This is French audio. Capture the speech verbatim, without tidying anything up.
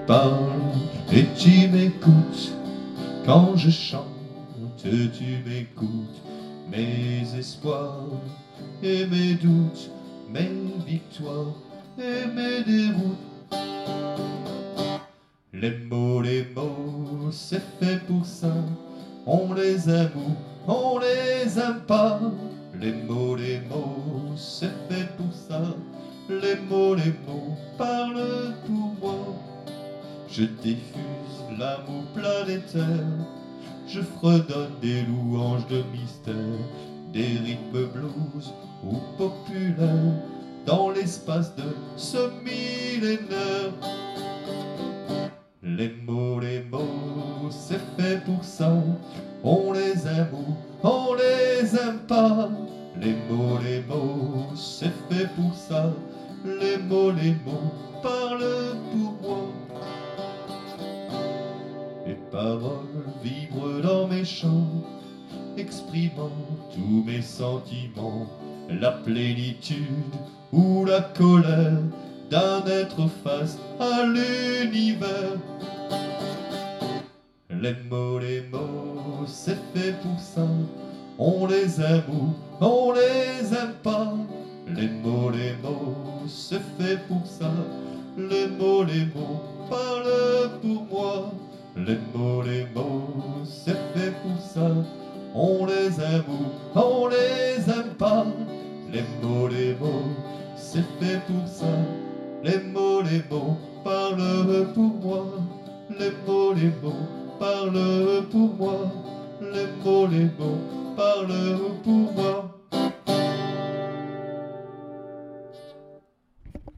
parle et tu m'écoutes. Quand je chante, tu m'écoutes. Mes espoirs et mes doutes, mes victoires et mes déroutes. Les mots, les mots, c'est fait pour ça. On les aime ou on les aime pas. Les mots, les mots, c'est fait pour ça. Les mots, les mots, parlent pour moi. Je diffuse l'amour planétaire. Je fredonne des louanges de mystère, des rythmes blues ou populaires dans l'espace de ce millénaire. Les mots, les mots, c'est fait pour ça. On les aime ou on les aime pas. Les mots, les mots, c'est fait pour ça. Les mots, les mots, parlent pour moi. Les paroles vibrent dans mes chants, exprimant tous mes sentiments, la plénitude ou la colère d'un être face à l'univers. Les mots, les mots, c'est fait pour ça. On les aime ou on les aime pas. Les mots, les mots, c'est fait pour ça. Les mots, les mots, parlent pour moi. Les mots, les mots, c'est fait pour ça. On les aime ou on les aime pas. Les mots, les mots, c'est fait pour ça. Les mots, les mots, parlent pour moi. Les mots, les mots, parlent pour moi. Les mots, les mots, parlent pour moi.